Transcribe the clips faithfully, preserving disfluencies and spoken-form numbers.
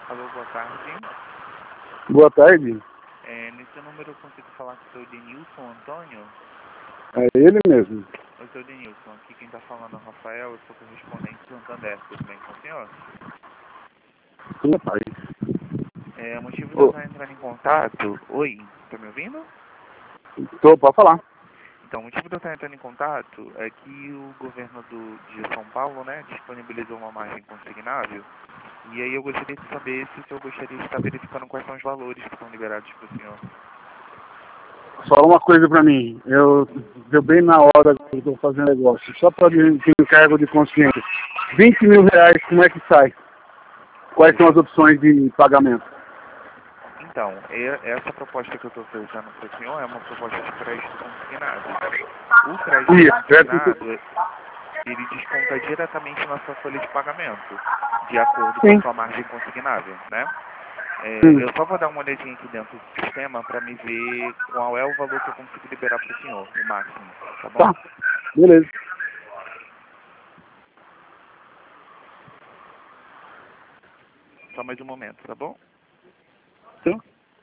Alô, boa tarde. Boa tarde. É, nesse número eu consigo falar com o seu Denilson Antônio? É ele mesmo. Oi, seu Denilson. Aqui quem está falando é o Rafael, eu sou correspondente do Santander, tudo bem com o senhor? Tudo paz. É, o motivo de eu Ô, estar entrando em contato... Oi, tá me ouvindo? tô, pode falar. Então, o motivo de eu estar entrando em contato é que o governo do, de São Paulo, né, disponibilizou uma margem consignável. E aí eu gostaria de saber se o senhor gostaria de estar verificando quais são os valores que estão liberados para o senhor. Fala uma coisa pra mim. Eu deu bem na hora que eu tô fazendo negócio. Só pra de, de encargo de consciência. vinte mil reais, como é que sai? Quais são as opções de pagamento? Então, e- essa proposta que eu estou oferecendo para o senhor é uma proposta de crédito consignado. O crédito Isso, certo? consignado, ele desconta diretamente na sua folha de pagamento, de acordo com a Sim. sua margem consignável, né? É, Sim. eu só vou dar uma olhadinha aqui dentro do sistema para me ver qual é o valor que eu consigo liberar para o senhor, o máximo, tá bom? Tá. Beleza. Só mais um momento, tá bom? Sim.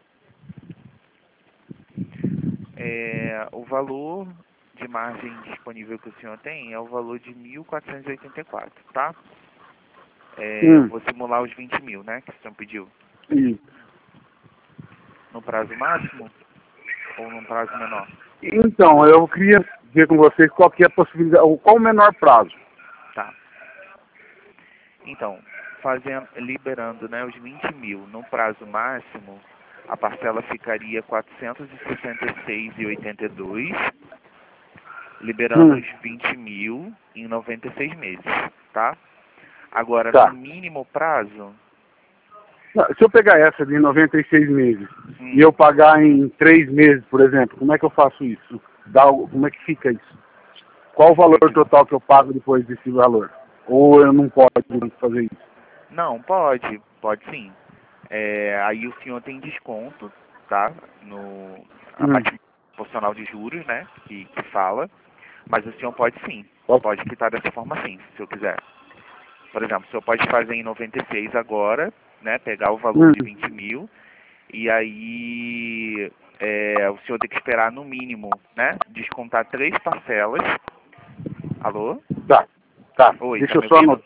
É, o valor de margem disponível que o senhor tem é o valor de mil quatrocentos e oitenta e quatro, tá? É, eu Hum. vou simular os vinte mil, né, que o senhor pediu. Isso. No prazo máximo ou num prazo menor? Então, eu queria ver com vocês qual que é a possibilidade, qual o menor prazo. Tá. Então, fazendo, liberando, né, os vinte mil no prazo máximo, a parcela ficaria quatrocentos e sessenta e seis reais e oitenta e dois centavos, liberando Hum. os vinte mil em noventa e seis meses, tá? Agora, no Tá. mínimo prazo, Não, se eu pegar essa de noventa e seis meses hum, e eu pagar em três meses, por exemplo, como é que eu faço isso? Dá, o- como é que fica isso? Qual o valor eu digo, total que eu pago depois desse valor? Ou eu não posso fazer isso? não, pode, pode sim. É, aí o senhor tem desconto, tá? No Hum, abatimento proporcional de juros, né? Que, que fala. Mas o senhor pode sim. posso? Pode quitar dessa forma sim, se o senhor quiser. Por exemplo, o senhor pode fazer em noventa e seis agora, né? Pegar o valor Hum, de vinte mil. E aí é, o senhor tem que esperar no mínimo, né? Descontar três parcelas. Alô? tá, tá. Oi, tá Deixa eu me só ouvindo? anotar.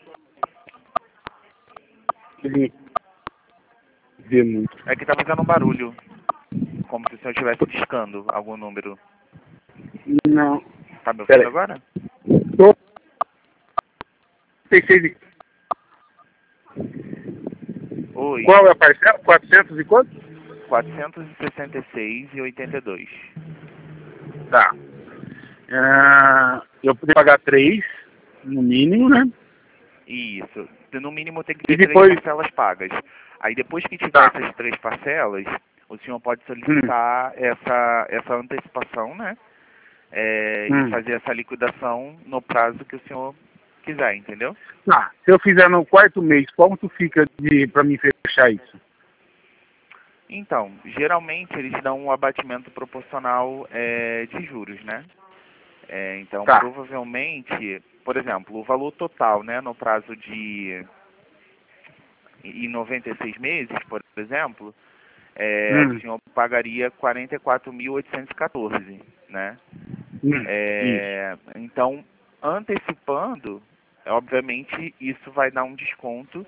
Ele vê muito. É que tá fazendo um barulho. Como se o senhor estivesse discando algum número. Não, Tá me ouvindo pera aí. agora? Tô- noventa e seis e- Oi. Qual é a parcela? quatrocentos e quanto? quatrocentos e sessenta e seis reais e oitenta e dois centavos. Tá. Ah, eu poderia pagar três, no mínimo, né? Isso. No mínimo tem que E ter três depois... parcelas pagas. Aí depois que tiver Tá. essas três parcelas, o senhor pode Hum, solicitar essa, essa antecipação, né? É, e hum. fazer essa liquidação no prazo que o senhor quiser, entendeu? Tá. Se eu fizer no quarto mês, quanto fica de para mim fechar isso? Então, geralmente eles dão um abatimento proporcional é, de juros, né? É, então, Tá. provavelmente, por exemplo, o valor total, né, no prazo de em noventa e seis meses, por exemplo, é, o Hum, senhor pagaria quarenta e quatro mil oitocentos e quatorze, né? hum. Isso. É, então, antecipando, obviamente, isso vai dar um desconto,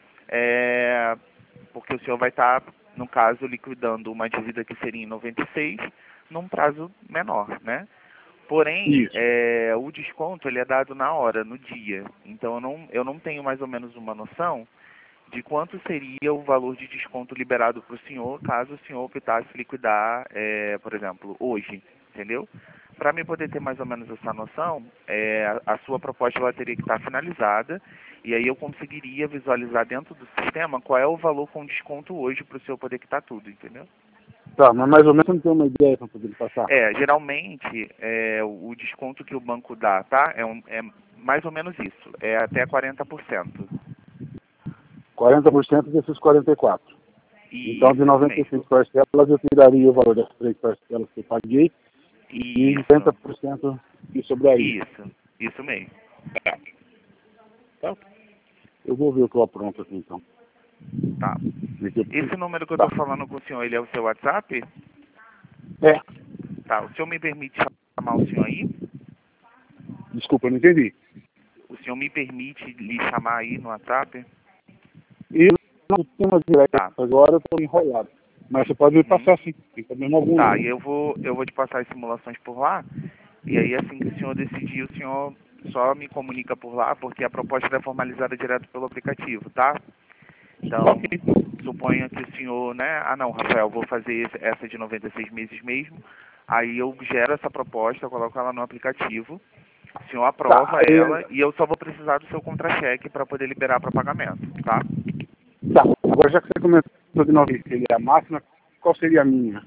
é, porque o senhor vai estar, no caso, liquidando uma dívida que seria em noventa e seis, num prazo menor, né? Porém, Isso. é, o desconto ele é dado na hora, no dia. Então, eu não, eu não tenho mais ou menos uma noção de quanto seria o valor de desconto liberado para o senhor, caso o senhor optasse liquidar, é, por exemplo, hoje, entendeu? Para mim poder ter mais ou menos essa noção, é, a, a sua proposta ela teria que estar finalizada, e aí eu conseguiria visualizar dentro do sistema qual é o valor com desconto hoje para o senhor poder quitar tudo, entendeu? Tá, mas mais ou menos eu não tenho uma ideia para poder passar. É, geralmente, é, o desconto que o banco dá, tá? É, um, é mais ou menos isso, é até quarenta por cento. quarenta por cento desses quarenta e quatro. Então, de Isso, isso noventa e mesmo. seis parcelas, eu tiraria o valor das três parcelas que eu paguei e Isso. cinquenta por cento que sobraria. Isso, isso mesmo. Tá? Eu vou ver o que eu apronto aqui, então. Tá. Esse número que eu Tá. tô falando com o senhor, ele é o seu WhatsApp? É. Tá. O senhor me permite chamar o senhor aí? Desculpa, eu não entendi. O senhor me permite lhe chamar aí no WhatsApp? Eu não tenho mais direto. Tá. Agora eu estou enrolado. Mas você pode me passar sim. Tem problema algum. Tá, não. e eu vou, eu vou te passar as simulações por lá. E aí, assim que o senhor decidir, o senhor só me comunica por lá, porque a proposta é formalizada direto pelo aplicativo, tá? Então, suponha que o senhor, né? Ah, não, Rafael, vou fazer esse- essa de noventa e seis meses mesmo. Aí eu gero essa proposta, coloco ela no aplicativo. O senhor aprova Tá, eu- ela e eu só vou precisar do seu contra-cheque para poder liberar para pagamento, tá? Tá. Agora já que você comentou de novo que seria a máxima, qual seria a minha?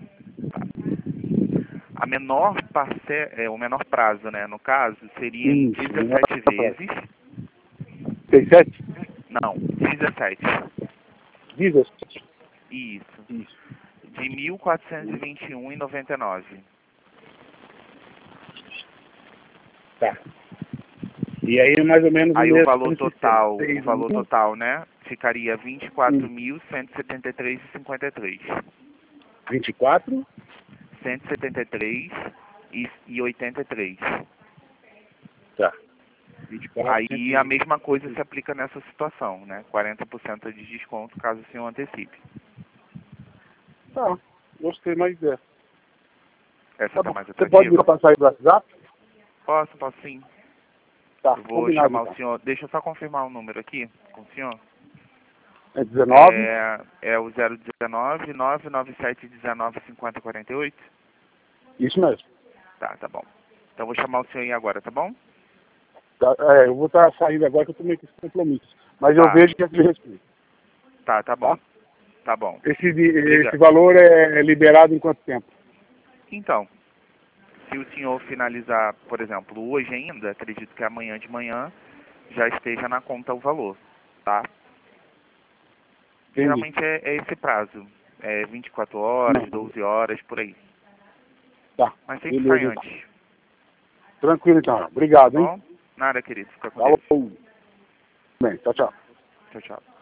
A menor parce... é, o menor prazo, né, no caso, seria em Isso, dezessete menor vezes. Tem sete? Não, dezessete. dezessete. Isso. Isso. De mil quatrocentos e vinte e um reais e noventa e nove centavos. Tá. E aí mais ou menos Aí o mesmo valor sistema. total, o Seis valor mil. total, né, ficaria vinte e quatro mil cento e setenta e três reais e cinquenta e três centavos. vinte e quatro. cento e setenta e três reais e oitenta e três centavos. Tá. vinte e quatro. Aí a mesma coisa se aplica nessa situação, né? quarenta por cento de desconto caso o senhor antecipe. Tá. Gostei mais dessa. Essa Tá tá bom. mais Você pode me atrativa? passar aí do WhatsApp? Posso, posso sim. Tá. Eu vou Combinado chamar então. o senhor. Deixa eu só confirmar o número aqui com o senhor. É dezenove? É, é o zero um nove, nove nove sete um nove, cinco zero quatro oito? Isso mesmo. Tá, tá bom. Então eu vou chamar o senhor aí agora, tá bom? Tá, é, eu vou estar saindo agora que eu tô meio com esse compromisso. Mas eu Tá. vejo que é de respeito. Tá, tá bom. Tá? Tá bom. Esse, di- Obrigado. esse valor é liberado em quanto tempo? Então, se o senhor finalizar, por exemplo, hoje ainda, acredito que amanhã de manhã já esteja na conta o valor, tá? Entendi. Geralmente é, é esse prazo, é vinte e quatro horas, Não. doze horas, por aí. Tá. Mas sempre Beleza, sai então. antes, Tranquilo então. tá Obrigado, hein? bom? Nada, querido, fica com Falou. Deus. Bem, tchau, tchau. Tchau, tchau.